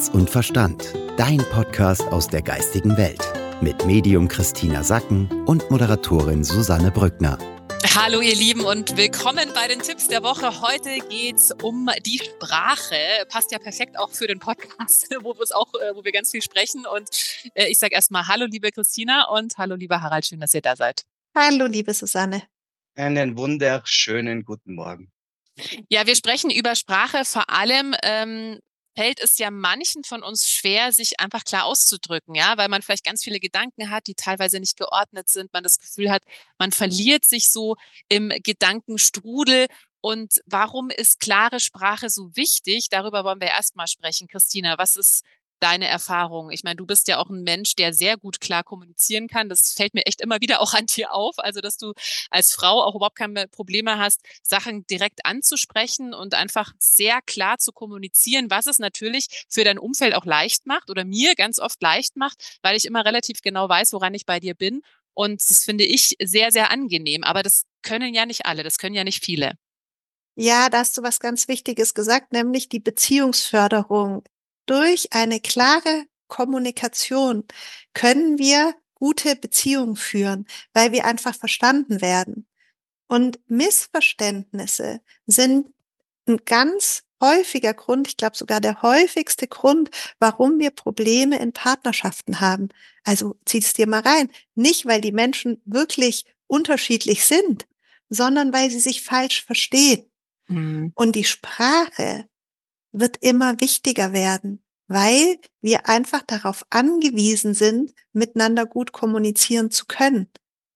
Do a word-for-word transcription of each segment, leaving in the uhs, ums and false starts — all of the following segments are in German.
Herz und Verstand. Dein Podcast aus der geistigen Welt. Mit Medium Christina Sacken und Moderatorin Susanne Brückner. Hallo ihr Lieben und willkommen bei den Tipps der Woche. Heute geht's um die Sprache. Passt ja perfekt auch für den Podcast, wo, auch, wo wir ganz viel sprechen. Und äh, ich sage erstmal Hallo liebe Christina und hallo lieber Harald, schön, dass ihr da seid. Hallo liebe Susanne. Einen wunderschönen guten Morgen. Ja, wir sprechen über Sprache. Vor allem ähm, fällt es ja manchen von uns schwer, sich einfach klar auszudrücken, ja, weil man vielleicht ganz viele Gedanken hat, die teilweise nicht geordnet sind. Man das Gefühl hat, man verliert sich so im Gedankenstrudel. Und warum ist klare Sprache so wichtig? Darüber wollen wir erstmal sprechen. Christina, was ist deine Erfahrung? Ich meine, du bist ja auch ein Mensch, der sehr gut klar kommunizieren kann. Das fällt mir echt immer wieder auch an dir auf. Also, dass du als Frau auch überhaupt keine Probleme hast, Sachen direkt anzusprechen und einfach sehr klar zu kommunizieren, was es natürlich für dein Umfeld auch leicht macht oder mir ganz oft leicht macht, weil ich immer relativ genau weiß, woran ich bei dir bin. Und das finde ich sehr, sehr angenehm. Aber das können ja nicht alle, das können ja nicht viele. Ja, da hast du was ganz Wichtiges gesagt, nämlich die Beziehungsförderung. Durch eine klare Kommunikation können wir gute Beziehungen führen, weil wir einfach verstanden werden. Und Missverständnisse sind ein ganz häufiger Grund, ich glaube sogar der häufigste Grund, warum wir Probleme in Partnerschaften haben. Also zieh es dir mal rein. Nicht, weil die Menschen wirklich unterschiedlich sind, sondern weil sie sich falsch verstehen. Mhm. Und die Sprache wird immer wichtiger werden, weil wir einfach darauf angewiesen sind, miteinander gut kommunizieren zu können.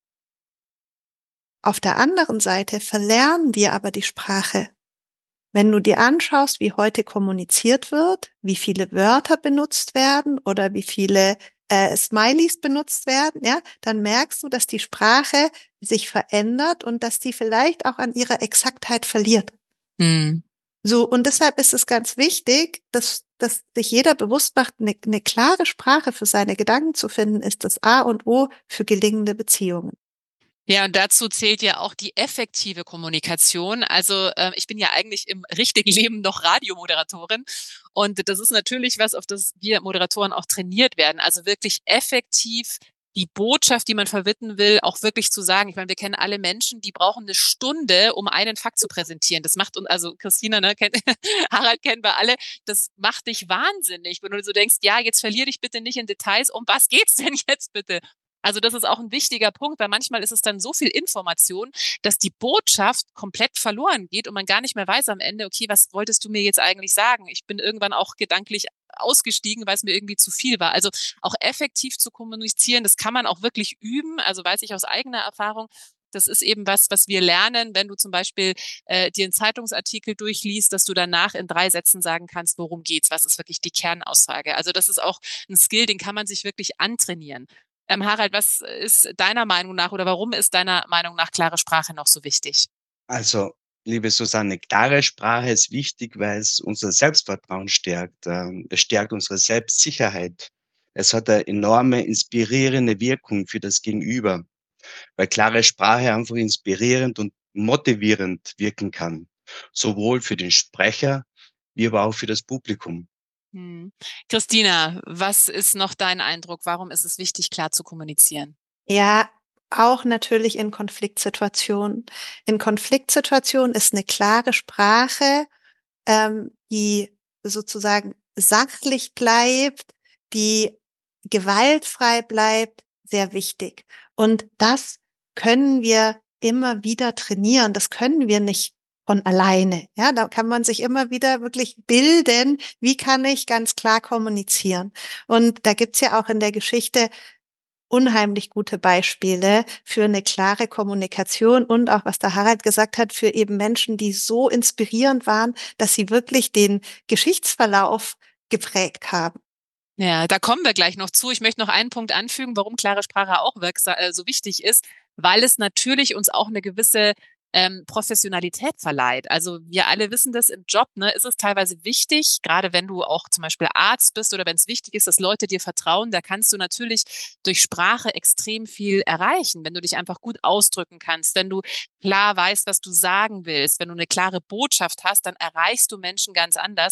Auf der anderen Seite verlernen wir aber die Sprache. Wenn du dir anschaust, wie heute kommuniziert wird, wie viele Wörter benutzt werden oder wie viele äh, Smileys benutzt werden, ja, dann merkst du, dass die Sprache sich verändert und dass die vielleicht auch an ihrer Exaktheit verliert. Hm. So, und deshalb ist es ganz wichtig, dass, dass sich jeder bewusst macht, eine, eine klare Sprache für seine Gedanken zu finden, ist das A und O für gelingende Beziehungen. Ja, und dazu zählt ja auch die effektive Kommunikation. Also äh, ich bin ja eigentlich im richtigen Leben noch Radiomoderatorin und das ist natürlich was, auf das wir Moderatoren auch trainiert werden. Also wirklich effektiv die Botschaft, die man vermitteln will, auch wirklich zu sagen. Ich meine, wir kennen alle Menschen, die brauchen eine Stunde, um einen Fakt zu präsentieren. Das macht uns, also Christina, ne, kennt, Harald kennen wir alle, das macht dich wahnsinnig, wenn du so denkst, ja, jetzt verlier dich bitte nicht in Details. Um was geht's denn jetzt bitte? Also das ist auch ein wichtiger Punkt, weil manchmal ist es dann so viel Information, dass die Botschaft komplett verloren geht und man gar nicht mehr weiß am Ende, okay, was wolltest du mir jetzt eigentlich sagen? Ich bin irgendwann auch gedanklich ausgestiegen, weil es mir irgendwie zu viel war. Also auch effektiv zu kommunizieren, das kann man auch wirklich üben, also weiß ich aus eigener Erfahrung. Das ist eben was, was wir lernen, wenn du zum Beispiel äh, dir einen Zeitungsartikel durchliest, dass du danach in drei Sätzen sagen kannst, worum geht's, was ist wirklich die Kernaussage. Also das ist auch ein Skill, den kann man sich wirklich antrainieren. Ähm, Harald, was ist deiner Meinung nach oder warum ist deiner Meinung nach klare Sprache noch so wichtig? Also, liebe Susanne, klare Sprache ist wichtig, weil es unser Selbstvertrauen stärkt. Es stärkt unsere Selbstsicherheit. Es hat eine enorme inspirierende Wirkung für das Gegenüber, weil klare Sprache einfach inspirierend und motivierend wirken kann. Sowohl für den Sprecher, wie aber auch für das Publikum. Hm. Christina, was ist noch dein Eindruck? Warum ist es wichtig, klar zu kommunizieren? Ja, auch natürlich in Konfliktsituationen. In Konfliktsituationen ist eine klare Sprache, ähm, die sozusagen sachlich bleibt, die gewaltfrei bleibt, sehr wichtig. Und das können wir immer wieder trainieren. Das können wir nicht von alleine. Ja, da kann man sich immer wieder wirklich bilden, wie kann ich ganz klar kommunizieren. Und da gibt's ja auch in der Geschichte unheimlich gute Beispiele für eine klare Kommunikation und auch, was der Harald gesagt hat, für eben Menschen, die so inspirierend waren, dass sie wirklich den Geschichtsverlauf geprägt haben. Ja, da kommen wir gleich noch zu. Ich möchte noch einen Punkt anfügen, warum klare Sprache auch wirksam, äh, so wichtig ist, weil es natürlich uns auch eine gewisse ähm, Professionalität verleiht. Also wir alle wissen das im Job, ne, ist es teilweise wichtig, gerade wenn du auch zum Beispiel Arzt bist oder wenn es wichtig ist, dass Leute dir vertrauen, da kannst du natürlich durch Sprache extrem viel erreichen, wenn du dich einfach gut ausdrücken kannst, wenn du klar weißt, was du sagen willst, wenn du eine klare Botschaft hast, dann erreichst du Menschen ganz anders.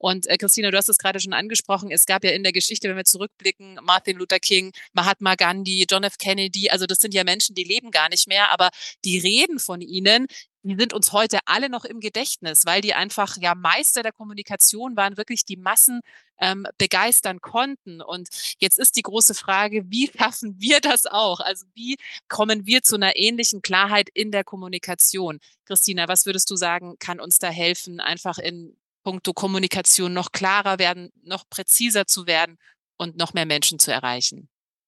Und äh, Christina, du hast es gerade schon angesprochen, es gab ja in der Geschichte, wenn wir zurückblicken, Martin Luther King, Mahatma Gandhi, John F. Kennedy, also das sind ja Menschen, die leben gar nicht mehr, aber die Reden von ihnen, die sind uns heute alle noch im Gedächtnis, weil die einfach ja Meister der Kommunikation waren, wirklich die Massen ähm, begeistern konnten. Und jetzt ist die große Frage, wie schaffen wir das auch? Also wie kommen wir zu einer ähnlichen Klarheit in der Kommunikation? Christina, was würdest du sagen, kann uns da helfen, einfach in puncto Kommunikation noch klarer werden, noch präziser zu werden und noch mehr Menschen zu erreichen?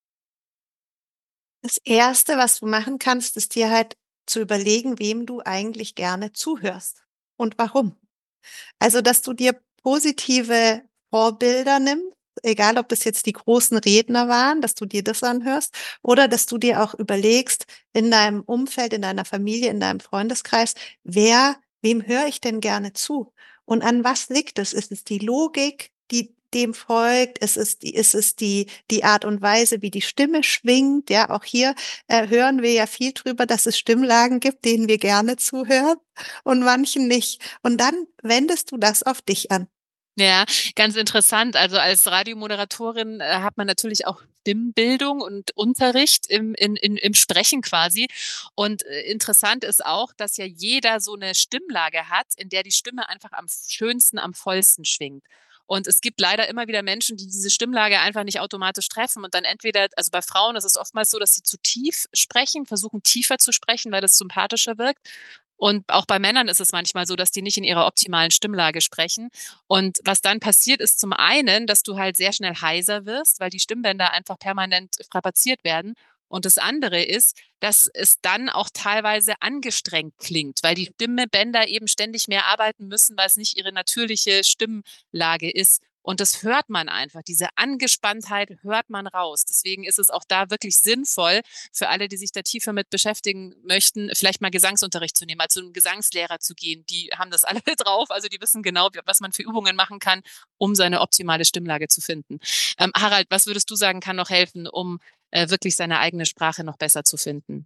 Das Erste, was du machen kannst, ist dir halt zu überlegen, wem du eigentlich gerne zuhörst und warum. Also, dass du dir positive Vorbilder nimmst, egal ob das jetzt die großen Redner waren, dass du dir das anhörst oder dass du dir auch überlegst in deinem Umfeld, in deiner Familie, in deinem Freundeskreis, wer wem höre ich denn gerne zu? Und an was liegt es? Ist es die Logik, die dem folgt? Ist es die ist es die die Art und Weise, wie die Stimme schwingt? Ja, auch hier, äh, hören wir ja viel drüber, dass es Stimmlagen gibt, denen wir gerne zuhören und manchen nicht. Und dann wendest du das auf dich an. Ja, ganz interessant. Also als Radiomoderatorin äh, hat man natürlich auch Stimmbildung und Unterricht im, in, in, im Sprechen quasi. Und äh, interessant ist auch, dass ja jeder so eine Stimmlage hat, in der die Stimme einfach am schönsten, am vollsten schwingt. Und es gibt leider immer wieder Menschen, die diese Stimmlage einfach nicht automatisch treffen und dann entweder, also bei Frauen ist es oftmals so, dass sie zu tief sprechen, versuchen tiefer zu sprechen, weil das sympathischer wirkt. Und auch bei Männern ist es manchmal so, dass die nicht in ihrer optimalen Stimmlage sprechen. Und was dann passiert, ist zum einen, dass du halt sehr schnell heiser wirst, weil die Stimmbänder einfach permanent strapaziert werden. Und das andere ist, dass es dann auch teilweise angestrengt klingt, weil die Stimmbänder eben ständig mehr arbeiten müssen, weil es nicht ihre natürliche Stimmlage ist. Und das hört man einfach. Diese Angespanntheit hört man raus. Deswegen ist es auch da wirklich sinnvoll, für alle, die sich da tiefer mit beschäftigen möchten, vielleicht mal Gesangsunterricht zu nehmen, also zu einem Gesangslehrer zu gehen. Die haben das alle drauf, also die wissen genau, was man für Übungen machen kann, um seine optimale Stimmlage zu finden. Ähm, Harald, was würdest du sagen, kann noch helfen, um äh, wirklich seine eigene Sprache noch besser zu finden?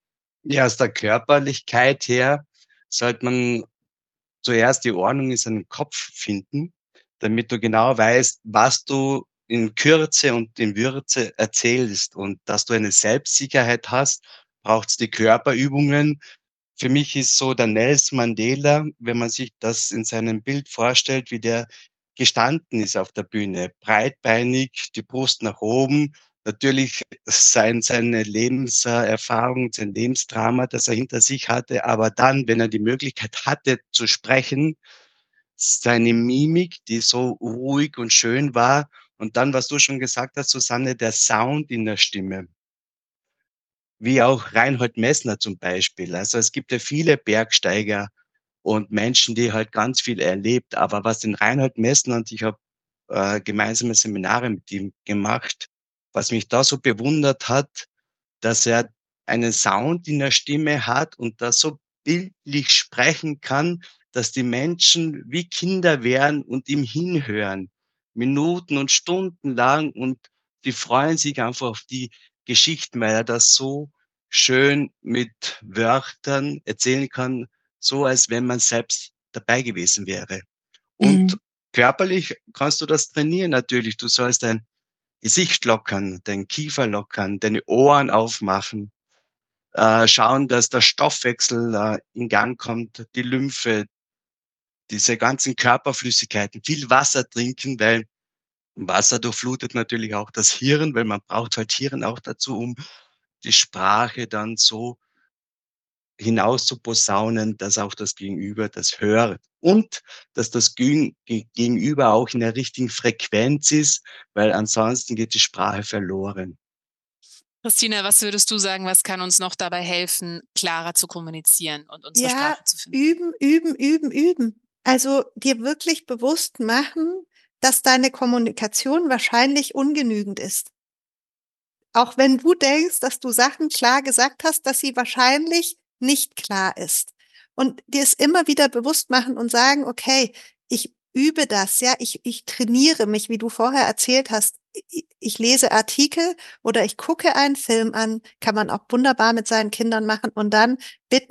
Ja, aus der Körperlichkeit her sollte man zuerst die Ordnung in seinem Kopf finden, damit du genau weißt, was du in Kürze und in Würze erzählst. Und dass du eine Selbstsicherheit hast, braucht's die Körperübungen. Für mich ist so der Nelson Mandela, wenn man sich das in seinem Bild vorstellt, wie der gestanden ist auf der Bühne, breitbeinig, die Brust nach oben. Natürlich sein seine Lebenserfahrung, sein Lebensdrama, das er hinter sich hatte, aber dann, wenn er die Möglichkeit hatte zu sprechen, seine Mimik, die so ruhig und schön war und dann, was du schon gesagt hast, Susanne, der Sound in der Stimme. Wie auch Reinhold Messner zum Beispiel. Also, es gibt ja viele Bergsteiger und Menschen, die halt ganz viel erlebt. Aber was den Reinhold Messner, und ich habe äh, gemeinsame Seminare mit ihm gemacht, was mich da so bewundert hat, dass er einen Sound in der Stimme hat und das so bildlich sprechen kann, dass die Menschen wie Kinder wären und ihm hinhören, Minuten und Stunden lang, und die freuen sich einfach auf die Geschichten, weil er das so schön mit Wörtern erzählen kann, so als wenn man selbst dabei gewesen wäre. Und Mhm. körperlich kannst du das trainieren natürlich. Du sollst dein Gesicht lockern, deinen Kiefer lockern, deine Ohren aufmachen, äh, schauen, dass der Stoffwechsel äh, in Gang kommt, die Lymphe, diese ganzen Körperflüssigkeiten, viel Wasser trinken, weil Wasser durchflutet natürlich auch das Hirn, weil man braucht halt Hirn auch dazu, um die Sprache dann so hinaus zu posaunen, dass auch das Gegenüber das hört und dass das Gegen Gegenüber auch in der richtigen Frequenz ist, weil ansonsten geht die Sprache verloren. Christina, was würdest du sagen, was kann uns noch dabei helfen, klarer zu kommunizieren und unsere Ja, Sprache zu finden? üben, üben, üben, üben. Also dir wirklich bewusst machen, dass deine Kommunikation wahrscheinlich ungenügend ist. Auch wenn du denkst, dass du Sachen klar gesagt hast, dass sie wahrscheinlich nicht klar ist. Und dir es immer wieder bewusst machen und sagen: „Okay, ich übe das, ja, ich ich trainiere mich“, wie du vorher erzählt hast. I ich lese Artikel oder ich gucke einen Film an, kann man auch wunderbar mit seinen Kindern machen und dann bitten: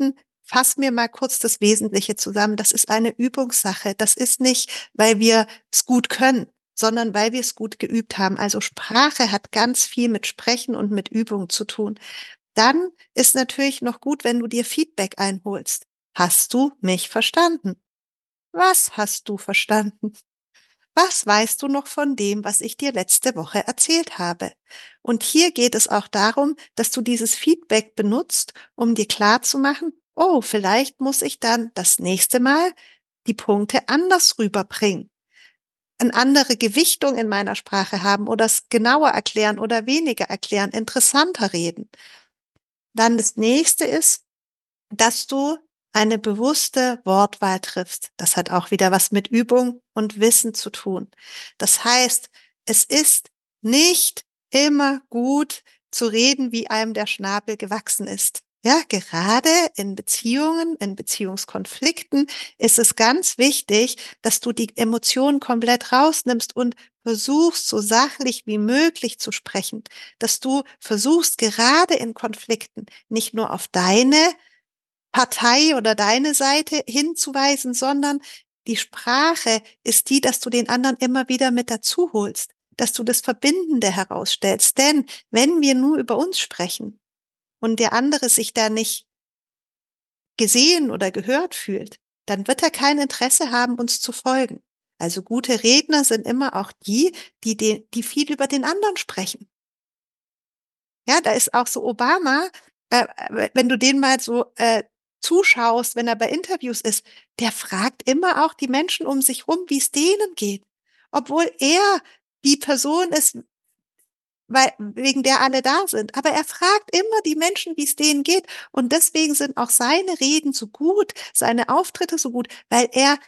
fass mir mal kurz das Wesentliche zusammen. Das ist eine Übungssache. Das ist nicht, weil wir es gut können, sondern weil wir es gut geübt haben. Also Sprache hat ganz viel mit Sprechen und mit Übung zu tun. Dann ist natürlich noch gut, wenn du dir Feedback einholst. Hast du mich verstanden? Was hast du verstanden? Was weißt du noch von dem, was ich dir letzte Woche erzählt habe? Und hier geht es auch darum, dass du dieses Feedback benutzt, um dir klarzumachen, oh, vielleicht muss ich dann das nächste Mal die Punkte anders rüberbringen, eine andere Gewichtung in meiner Sprache haben oder es genauer erklären oder weniger erklären, interessanter reden. Dann das nächste ist, dass du eine bewusste Wortwahl triffst. Das hat auch wieder was mit Übung und Wissen zu tun. Das heißt, es ist nicht immer gut zu reden, wie einem der Schnabel gewachsen ist. Ja, gerade in Beziehungen, in Beziehungskonflikten ist es ganz wichtig, dass du die Emotionen komplett rausnimmst und versuchst, so sachlich wie möglich zu sprechen. Dass du versuchst, gerade in Konflikten nicht nur auf deine Partei oder deine Seite hinzuweisen, sondern die Sprache ist die, dass du den anderen immer wieder mit dazu holst, dass du das Verbindende herausstellst. Denn wenn wir nur über uns sprechen und der andere sich da nicht gesehen oder gehört fühlt, dann wird er kein Interesse haben, uns zu folgen. Also gute Redner sind immer auch die, die, die, die viel über den anderen sprechen. Ja, da ist auch so Obama, äh, wenn du den mal so äh, zuschaust, wenn er bei Interviews ist, der fragt immer auch die Menschen um sich rum, wie es denen geht. Obwohl er die Person ist, weil, wegen der alle da sind. Aber er fragt immer die Menschen, wie es denen geht. Und deswegen sind auch seine Reden so gut, seine Auftritte so gut, weil er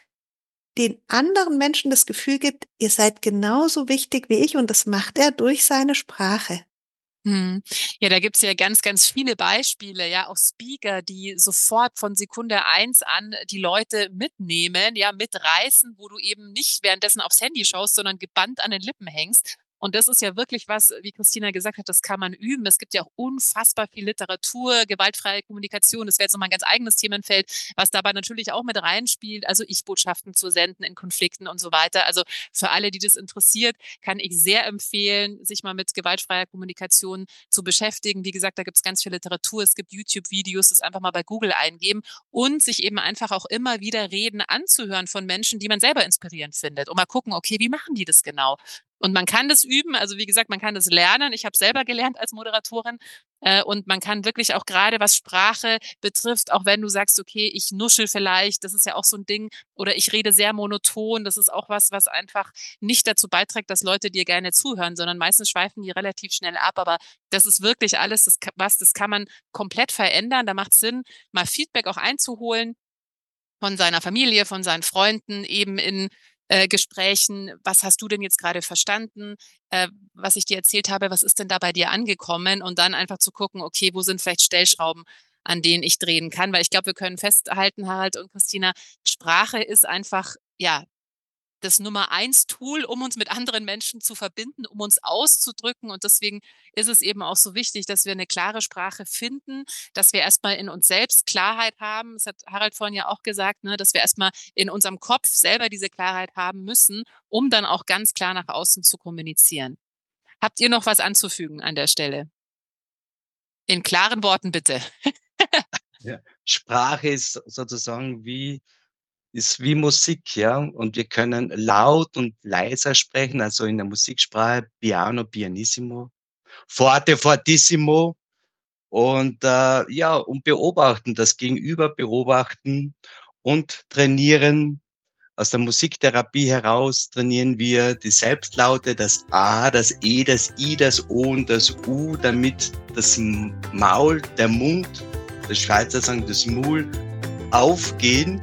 den anderen Menschen das Gefühl gibt, ihr seid genauso wichtig wie ich. Und das macht er durch seine Sprache. Hm. Ja, da gibt's ja ganz, ganz viele Beispiele, ja, auch Speaker, die sofort von Sekunde eins an die Leute mitnehmen, ja, mitreißen, wo du eben nicht währenddessen aufs Handy schaust, sondern gebannt an den Lippen hängst. Und das ist ja wirklich was, wie Christina gesagt hat, das kann man üben. Es gibt ja auch unfassbar viel Literatur, gewaltfreie Kommunikation. Das wäre jetzt nochmal ein ganz eigenes Themenfeld, was dabei natürlich auch mit reinspielt. Also Ich-Botschaften zu senden in Konflikten und so weiter. Also für alle, die das interessiert, kann ich sehr empfehlen, sich mal mit gewaltfreier Kommunikation zu beschäftigen. Wie gesagt, da gibt es ganz viel Literatur. Es gibt YouTube-Videos, das einfach mal bei Google eingeben und sich eben einfach auch immer wieder Reden anzuhören von Menschen, die man selber inspirierend findet. Und mal gucken, okay, wie machen die das genau? Und man kann das üben, also wie gesagt, man kann das lernen. Ich habe selber gelernt als Moderatorin äh, und man kann wirklich auch gerade, was Sprache betrifft, auch wenn du sagst, okay, ich nuschel vielleicht, das ist ja auch so ein Ding, oder ich rede sehr monoton, das ist auch was, was einfach nicht dazu beiträgt, dass Leute dir gerne zuhören, sondern meistens schweifen die relativ schnell ab, aber das ist wirklich alles, das, was, das kann man komplett verändern. Da macht es Sinn, mal Feedback auch einzuholen von seiner Familie, von seinen Freunden, eben in Äh, Gesprächen, was hast du denn jetzt gerade verstanden, äh, was ich dir erzählt habe, was ist denn da bei dir angekommen und dann einfach zu gucken, okay, wo sind vielleicht Stellschrauben, an denen ich drehen kann, weil ich glaube, wir können festhalten, Harald und Christina, Sprache ist einfach, ja, das Nummer eins Tool, um uns mit anderen Menschen zu verbinden, um uns auszudrücken. Und deswegen ist es eben auch so wichtig, dass wir eine klare Sprache finden, dass wir erstmal in uns selbst Klarheit haben. Das hat Harald vorhin ja auch gesagt, ne, dass wir erstmal in unserem Kopf selber diese Klarheit haben müssen, um dann auch ganz klar nach außen zu kommunizieren. Habt ihr noch was anzufügen an der Stelle? In klaren Worten bitte. Ja. Sprache ist sozusagen wie ist wie Musik, ja, und wir können laut und leiser sprechen, also in der Musiksprache Piano, Pianissimo, Forte, Fortissimo und, äh, ja, und beobachten, das Gegenüber beobachten und trainieren. Aus der Musiktherapie heraus trainieren wir die Selbstlaute, das A, das E, das I, das O und das U, damit das Maul, der Mund, die Schweizer sagen das Maul, aufgehen,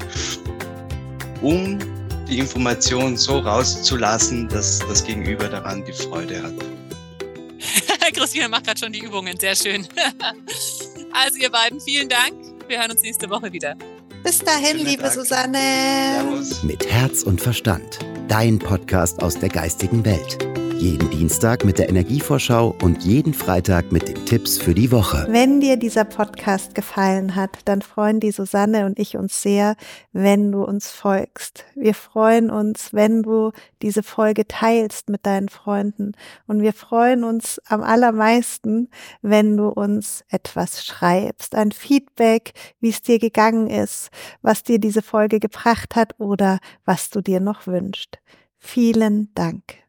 um die Information so rauszulassen, dass das Gegenüber daran die Freude hat. Christina macht gerade schon die Übungen, sehr schön. Also ihr beiden, vielen Dank. Wir hören uns nächste Woche wieder. Bis dahin, Schönen liebe Tag. Susanne. Servus. Mit Herz und Verstand. Dein Podcast aus der geistigen Welt. Jeden Dienstag mit der Energievorschau und jeden Freitag mit den Tipps für die Woche. Wenn dir dieser Podcast gefallen hat, dann freuen die Susanne und ich uns sehr, wenn du uns folgst. Wir freuen uns, wenn du diese Folge teilst mit deinen Freunden. Und wir freuen uns am allermeisten, wenn du uns etwas schreibst. Ein Feedback, wie es dir gegangen ist, was dir diese Folge gebracht hat oder was du dir noch wünschst. Vielen Dank.